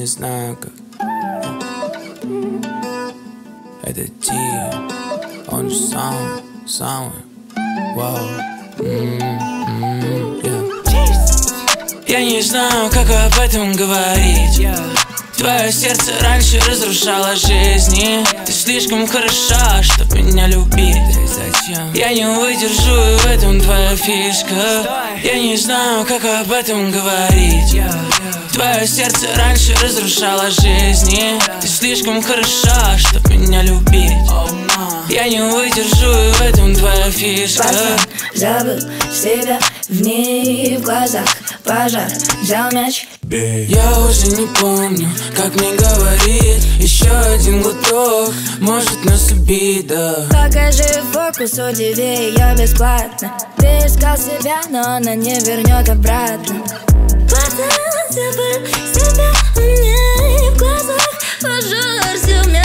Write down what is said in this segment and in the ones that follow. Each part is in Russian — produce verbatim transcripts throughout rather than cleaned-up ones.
не знаю как. Это Тио, он же самый, самый. Вау. Mm-hmm, yeah. Я не знаю, как об этом говорить. Твое сердце раньше разрушало жизни. Ты слишком хороша, чтоб меня любить. Зачем? Я не выдержу, и в этом твоя фишка. Я не знаю, как об этом говорить. Твое сердце раньше разрушало жизни. Ты слишком хороша, чтоб меня любить. Я не выдержу, и в этом твоя фишка. Пацан забыл себя в ней, в глазах пожар, взял мяч. Я уже не помню, как мне говорить. Еще один глоток может нас убить, да. Покажи фокус, удиви ее бесплатно. Ты искал себя, но она не вернет обратно. Пацан забыл себя в ней, в глазах пожар, взял мяч.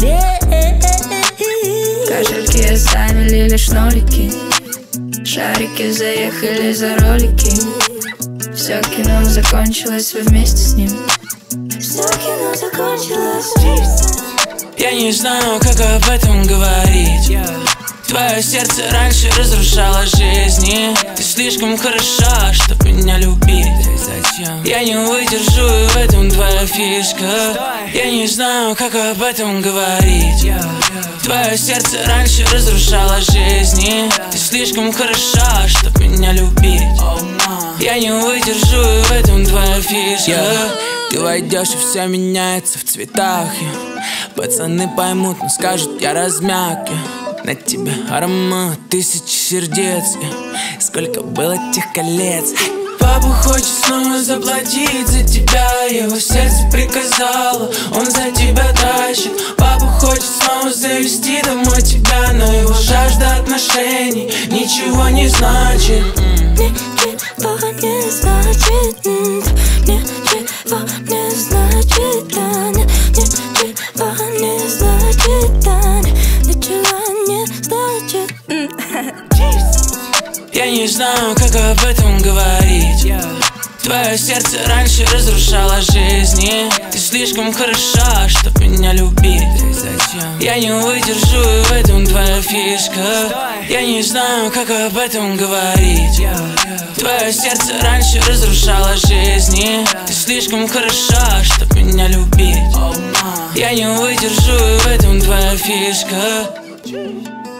Кошельки оставили лишь нолики, шарики заехали за ролики. Все кино закончилось, вы вместе с ним. Все кино закончилось. Я не знаю, как об этом говорить. Твое сердце раньше разрушало жизни. Ты слишком хороша, чтоб меня любить. Зачем? Я не выдержу, и в этом твоя фишка. Я не знаю, как об этом говорить. Твое сердце раньше разрушало жизни. Ты слишком хороша, чтоб меня любить. Я не выдержу, и в этом твоя фишка. yeah. Ты войдешь, и все меняется в цветах. yeah. Пацаны поймут, но скажут, я размяк. yeah. На тебе аромат тысячи сердец. yeah. Сколько было тех колец. Папа хочет снова заплатить за тебя. Его сердце приказало, он за тебя тащит. Папа хочет снова завести домой тебя, но его жажда отношений ничего не значит. Ничего не значит, ничего не значит, Таня. Ничего не значит, Таня. Ничего не значит. Я не знаю, как об этом говорить. Твое сердце раньше разрушало жизни. Ты слишком хороша, чтоб меня любить. Зачем? Я не выдержу, и в этом твоя фишка. Я не знаю, как об этом говорить. Твое сердце раньше разрушало жизни. Ты слишком хороша, чтоб меня любить. Я не выдержу, и в этом твоя фишка.